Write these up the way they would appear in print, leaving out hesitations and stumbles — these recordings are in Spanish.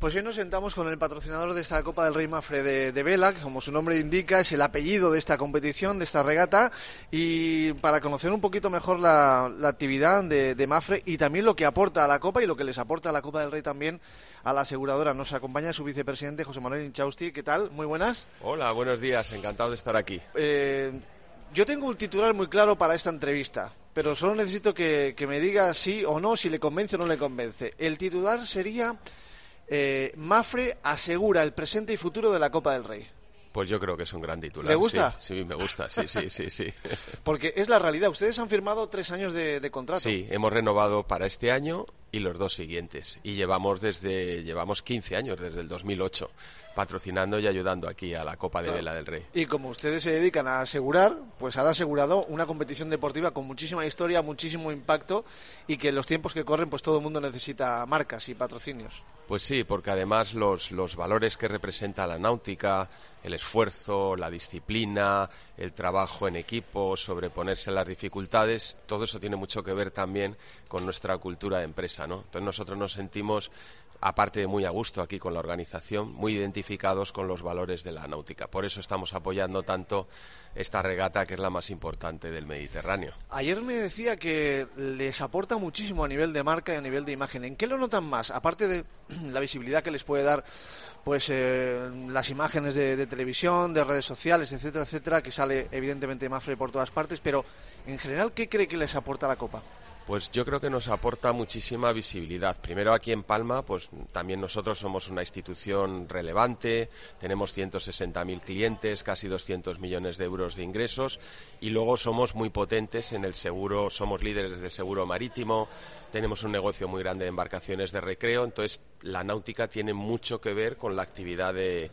Pues hoy nos sentamos con el patrocinador de esta Copa del Rey Mapfre de vela, que como su nombre indica es el apellido de esta competición, de esta regata, y para conocer un poquito mejor la actividad de Mapfre y también lo que aporta a la Copa y lo que les aporta a la Copa del Rey también a la aseguradora. Nos acompaña su vicepresidente José Manuel Inchausti. ¿Qué tal? Muy buenas. Hola, buenos días, encantado de estar aquí. Yo tengo un titular muy claro para esta entrevista, pero solo necesito que me diga sí o no, si le convence o no le convence. El titular sería... Mapfre asegura el presente y futuro de la Copa del Rey. Pues yo creo que es un gran titular. ¿Le gusta? Sí, me gusta, sí. Porque es la realidad, ustedes han firmado 3 años de contrato. Sí, hemos renovado para este año y los 2 siguientes. Y llevamos 15 años, desde el 2008, patrocinando y ayudando aquí a la Copa de Vela del Rey. Y como ustedes se dedican a asegurar, pues han asegurado una competición deportiva con muchísima historia, muchísimo impacto, y que en los tiempos que corren pues todo el mundo necesita marcas y patrocinios. Pues sí, porque además los valores que representa la náutica, el esfuerzo, la disciplina, el trabajo en equipo, sobreponerse a las dificultades, todo eso tiene mucho que ver también con nuestra cultura de empresa, ¿no? Entonces nosotros nos sentimos, aparte de muy a gusto aquí con la organización, muy identificados con los valores de la náutica. Por eso estamos apoyando tanto esta regata, que es la más importante del Mediterráneo. Ayer me decía que les aporta muchísimo a nivel de marca y a nivel de imagen. ¿En qué lo notan más? Aparte de la visibilidad que les puede dar pues las imágenes de televisión, de redes sociales, etcétera, etcétera, que sale evidentemente Mapfre por todas partes, pero en general, ¿qué cree que les aporta la Copa? Pues yo creo que nos aporta muchísima visibilidad. Primero aquí en Palma, pues también nosotros somos una institución relevante, tenemos 160.000 clientes, casi 200 millones de euros de ingresos, y luego somos muy potentes en el seguro, somos líderes del seguro marítimo, tenemos un negocio muy grande de embarcaciones de recreo, entonces la náutica tiene mucho que ver con la actividad de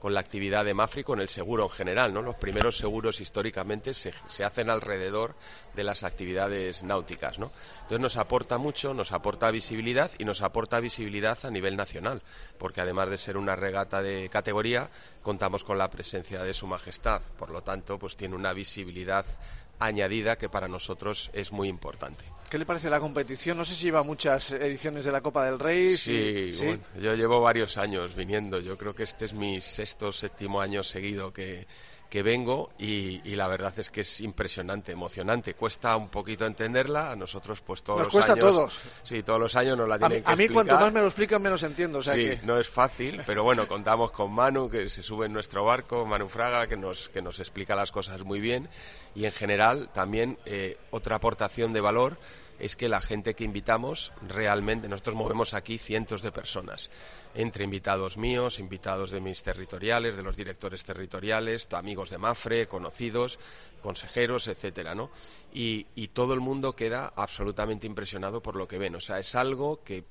Mapfre y con el seguro en general, ¿no? Los primeros seguros históricamente se hacen alrededor de las actividades náuticas, ¿no? Entonces nos aporta mucho, nos aporta visibilidad y nos aporta visibilidad a nivel nacional, porque además de ser una regata de categoría, contamos con la presencia de Su Majestad, por lo tanto, pues tiene una visibilidad añadida que para nosotros es muy importante. ¿Qué le parece la competición? No sé si lleva muchas ediciones de la Copa del Rey. Sí. Bueno, yo llevo varios años viniendo. Yo creo que este es mi 6º o 7º año seguido que vengo y la verdad es que es impresionante, emocionante. Cuesta un poquito entenderla. A nosotros pues todos nos los años... Nos cuesta a todos. Sí, todos los años nos la tienen que explicar. A mí cuanto más me lo explican menos entiendo. O sea sí, que... no es fácil, pero bueno, contamos con Manu, que se sube en nuestro barco, Manu Fraga, que nos explica las cosas muy bien. Y en general también otra aportación de valor es que la gente que invitamos realmente, nosotros movemos aquí cientos de personas, entre invitados míos, invitados de mis territoriales, de los directores territoriales, amigos de Mapfre, conocidos, consejeros, etcétera, ¿no? Y todo el mundo queda absolutamente impresionado por lo que ven. O sea, es algo que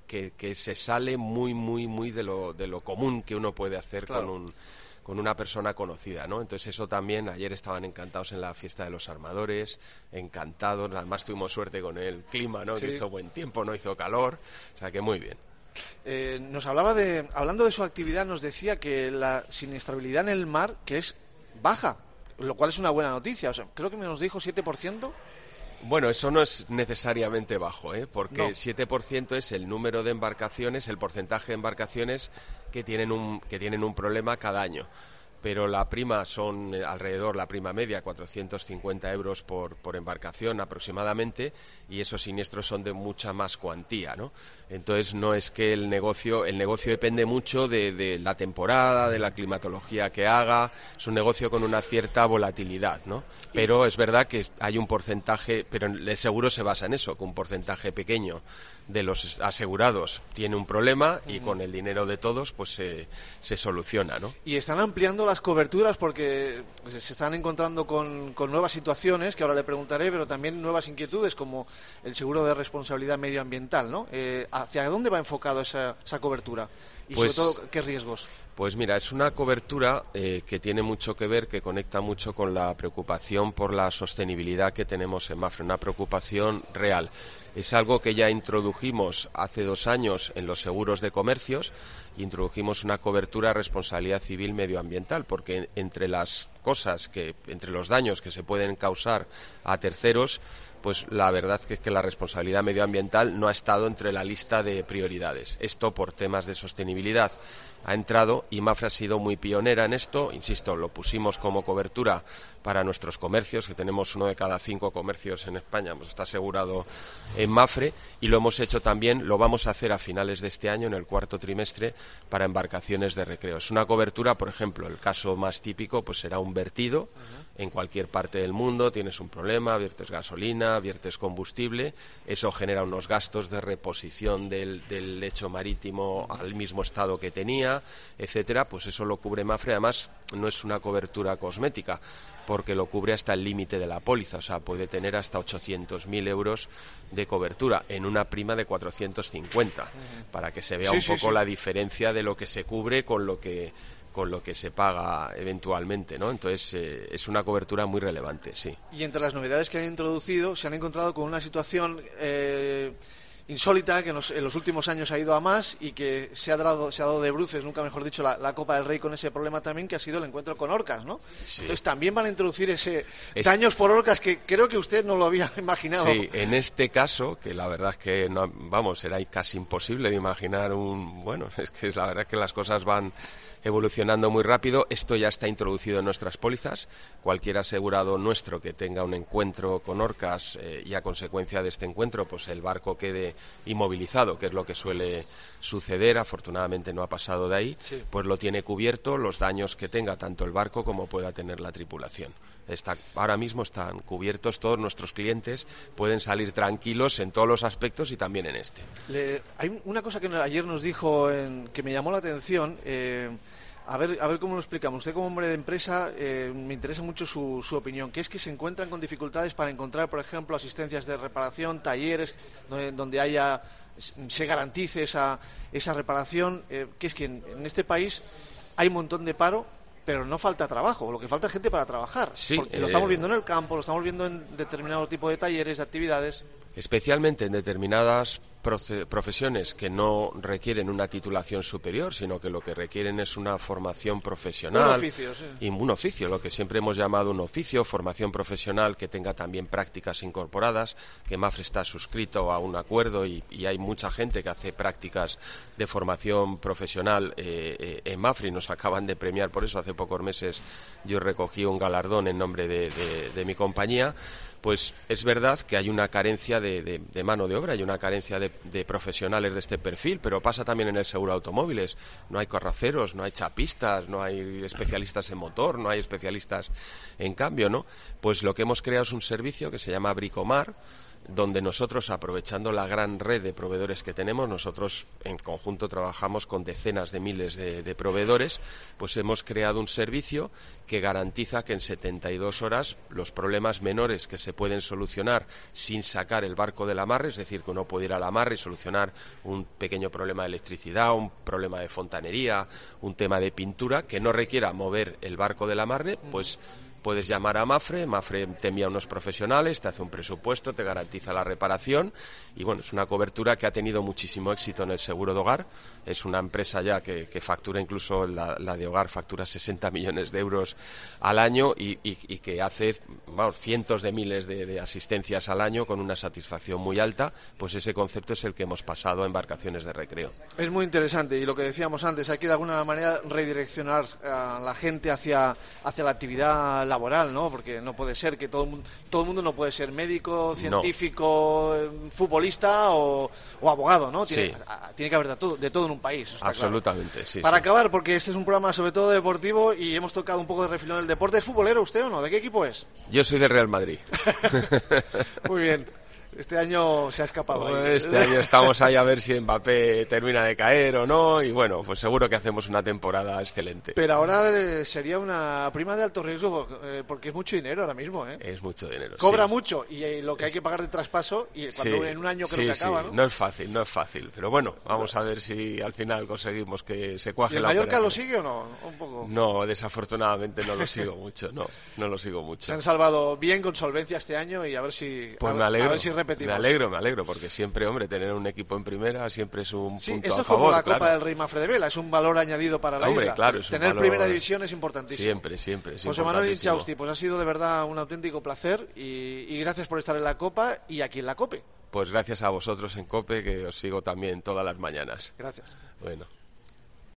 se sale muy de lo común que uno puede hacer. Claro. Con una persona conocida, ¿no? Entonces eso también, ayer estaban encantados en la fiesta de los armadores, encantados, además tuvimos suerte con el clima, ¿no? Sí. Que hizo buen tiempo, no hizo calor, o sea que muy bien. Nos hablaba hablando de su actividad, nos decía que la siniestrabilidad en el mar, que es baja, lo cual es una buena noticia, o sea, creo que nos dijo 7%. Bueno, eso no es necesariamente bajo, porque no. 7% es el número de embarcaciones, el porcentaje de embarcaciones que tienen un problema cada año. Pero la prima son alrededor, la prima media, 450 euros por embarcación aproximadamente, y esos siniestros son de mucha más cuantía, ¿no? Entonces no es que el negocio depende mucho de la temporada, de la climatología que haga, es un negocio con una cierta volatilidad, ¿no? Pero es verdad que hay un porcentaje, pero el seguro se basa en eso, que un porcentaje pequeño de los asegurados tiene un problema y con el dinero de todos pues se soluciona, ¿no? Y están ampliando las coberturas porque se están encontrando con nuevas situaciones que ahora le preguntaré, pero también nuevas inquietudes como el seguro de responsabilidad medioambiental, ¿no? ¿Hacia dónde va enfocado esa cobertura? Y pues, sobre todo, ¿qué riesgos? Pues mira, es una cobertura que tiene mucho que ver, que conecta mucho con la preocupación por la sostenibilidad que tenemos en Mapfre, una preocupación real. Es algo que ya introdujimos hace 2 años en los seguros de comercios, introdujimos una cobertura de responsabilidad civil medioambiental, porque entre los daños que se pueden causar a terceros, pues la verdad es que la responsabilidad medioambiental no ha estado entre la lista de prioridades. Esto por temas de sostenibilidad ha entrado y Mapfre ha sido muy pionera en esto. Insisto, lo pusimos como cobertura para nuestros comercios, que tenemos 1 de cada 5 comercios en España, pues está asegurado en Mapfre, y lo hemos hecho también, lo vamos a hacer a finales de este año, en el cuarto trimestre, para embarcaciones de recreo. Es una cobertura, por ejemplo, el caso más típico pues será un vertido en cualquier parte del mundo, tienes un problema, viertes gasolina, viertes combustible, eso genera unos gastos de reposición del lecho marítimo al mismo estado que tenía, etcétera, pues eso lo cubre Mapfre. Además, no es una cobertura cosmética, porque lo cubre hasta el límite de la póliza, o sea, puede tener hasta 800.000 euros de cobertura en una prima de 450, para que se vea un poco la diferencia de lo que se cubre con lo que se paga eventualmente, ¿no? Entonces, es una cobertura muy relevante, sí. Y entre las novedades que han introducido, se han encontrado con una situación insólita, que en los últimos años ha ido a más y que se ha dado de bruces, nunca mejor dicho, la Copa del Rey con ese problema también, que ha sido el encuentro con orcas, ¿no? Sí. Entonces también van a introducir ese daños por orcas, que creo que usted no lo había imaginado. Sí, en este caso, que la verdad es que, era casi imposible de imaginar es que la verdad es que las cosas van evolucionando muy rápido. Esto ya está introducido en nuestras pólizas. Cualquier asegurado nuestro que tenga un encuentro con orcas y a consecuencia de este encuentro pues el barco quede inmovilizado, que es lo que suele suceder, afortunadamente no ha pasado de ahí, pues lo tiene cubierto, los daños que tenga tanto el barco como pueda tener la tripulación. Ahora mismo están cubiertos, todos nuestros clientes pueden salir tranquilos en todos los aspectos y también en este. Hay una cosa que ayer nos dijo que me llamó la atención. A ver cómo lo explicamos. Usted, como hombre de empresa, me interesa mucho su opinión, que es que se encuentran con dificultades para encontrar, por ejemplo, asistencias de reparación, talleres donde se garantice esa reparación, que es que en este país hay un montón de paro, pero no falta trabajo, lo que falta es gente para trabajar. Sí, lo estamos viendo en el campo, lo estamos viendo en determinado tipo de talleres, de actividades. Especialmente en determinadas profesiones que no requieren una titulación superior, sino que lo que requieren es una formación profesional. Un oficio, sí. Y un oficio, lo que siempre hemos llamado un oficio, formación profesional que tenga también prácticas incorporadas, que Mapfre está suscrito a un acuerdo y hay mucha gente que hace prácticas de formación profesional en Mapfre, y nos acaban de premiar por eso. Hace pocos meses yo recogí un galardón en nombre de mi compañía. Pues es verdad que hay una carencia de mano de obra, hay una carencia de profesionales de este perfil, pero pasa también en el seguro de automóviles. No hay carroceros, no hay chapistas, no hay especialistas en motor, no hay especialistas en cambio, ¿no? Pues lo que hemos creado es un servicio que se llama Bricomar, donde nosotros, aprovechando la gran red de proveedores que tenemos, nosotros en conjunto trabajamos con decenas de miles de proveedores, pues hemos creado un servicio que garantiza que en 72 horas los problemas menores que se pueden solucionar sin sacar el barco del amarre, es decir, que uno puede ir al amarre y solucionar un pequeño problema de electricidad, un problema de fontanería, un tema de pintura, que no requiera mover el barco del amarre, pues puedes llamar a Mapfre te envía unos profesionales, te hace un presupuesto, te garantiza la reparación y bueno, es una cobertura que ha tenido muchísimo éxito en el seguro de hogar. Es una empresa ya que factura, incluso la de hogar factura 60 millones de euros al año y que hace cientos de miles de asistencias al año con una satisfacción muy alta. Pues ese concepto es el que hemos pasado a embarcaciones de recreo. Es muy interesante, y lo que decíamos antes, hay que de alguna manera redireccionar a la gente hacia la actividad laboral, ¿no? Porque no puede ser que todo el mundo no puede ser médico, científico, futbolista o abogado, ¿no? Tiene que haber de todo en un país. Absolutamente, claro. Sí. Para acabar, porque este es un programa sobre todo deportivo y hemos tocado un poco de refilón del deporte. ¿Es futbolero usted o no? ¿De qué equipo es? Yo soy del Real Madrid. Muy bien. Este año se ha escapado. Este año estamos ahí a ver si Mbappé termina de caer o no, y bueno, pues seguro que hacemos una temporada excelente. Pero ahora sería una prima de alto riesgo, porque es mucho dinero ahora mismo, ¿eh? Es mucho dinero. Cobra mucho, y lo que hay que pagar de traspaso, y cuando en un año creo que acaba, ¿no? No es fácil, pero bueno, vamos a ver si al final conseguimos que se cuaje la operación. ¿Y el Mallorca lo sigue o no? Un poco. No, desafortunadamente no lo sigo mucho, no lo sigo mucho. Se han salvado bien con solvencia este año y a ver si... Pues me alegro. A ver si repetimos. Me alegro, porque siempre, hombre, tener un equipo en primera siempre es un punto esto a es como favor. la Copa claro. del Rey Mafre de Vela, es un valor añadido para la isla. Claro, es un tener valor... primera división es importantísimo. Siempre. José Manuel Inchausti, pues ha sido de verdad un auténtico placer y gracias por estar en la Copa y aquí en la COPE. Pues gracias a vosotros en COPE, que os sigo también todas las mañanas. Gracias. Bueno.